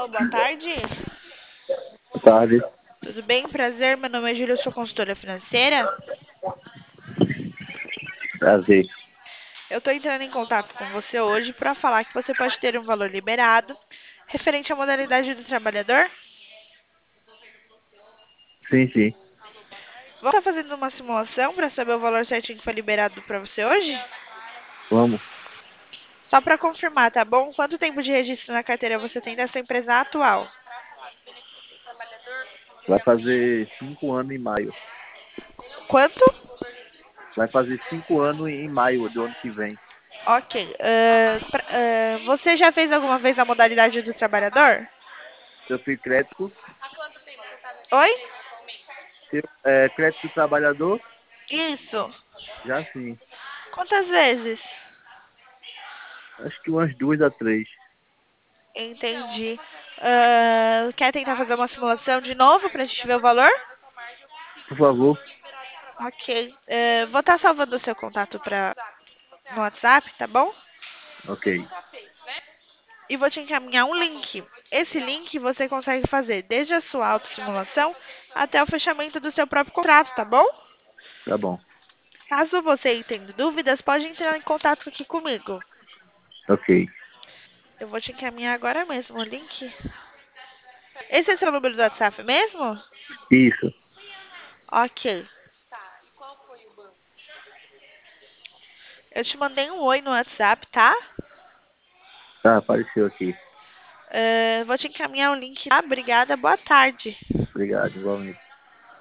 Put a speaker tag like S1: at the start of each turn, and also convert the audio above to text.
S1: Alô, boa tarde.
S2: Boa tarde.
S1: Tudo bem? Prazer. Meu nome é Júlia, eu sou consultora financeira.
S2: Prazer.
S1: Eu estou entrando em contato com você hoje para falar que você pode ter um valor liberado referente à modalidade do trabalhador.
S2: Sim, sim.
S1: Vou estar fazendo uma simulação para saber o valor certinho que foi liberado para você hoje?
S2: Vamos.
S1: Só para confirmar, tá bom? Quanto tempo de registro na carteira você tem da sua empresa atual?
S2: Vai fazer 5 anos em maio.
S1: Quanto?
S2: Vai fazer 5 anos em maio do ano que vem.
S1: Ok. Você já fez alguma vez a modalidade do trabalhador?
S2: Eu fiz crédito.
S1: Oi?
S2: Crédito do trabalhador?
S1: Isso.
S2: Já sim.
S1: Quantas vezes?
S2: Acho que umas 2 a 3.
S1: Entendi. Quer tentar fazer uma simulação de novo pra gente ver o valor?
S2: Por favor.
S1: Ok. Vou estar salvando o seu contato no WhatsApp, tá bom?
S2: Ok.
S1: E vou te encaminhar um link. Esse link você consegue fazer desde a sua autossimulação até o fechamento do seu próprio contrato, tá bom?
S2: Tá bom.
S1: Caso você tenha dúvidas, pode entrar em contato aqui comigo.
S2: Ok.
S1: Eu vou te encaminhar agora mesmo o link. Esse é seu número do WhatsApp mesmo?
S2: Isso.
S1: Ok. Eu te mandei um oi no WhatsApp, tá?
S2: Tá, apareceu aqui.
S1: Vou te encaminhar o link, tá? Obrigada, boa tarde.
S2: Obrigado, igualmente.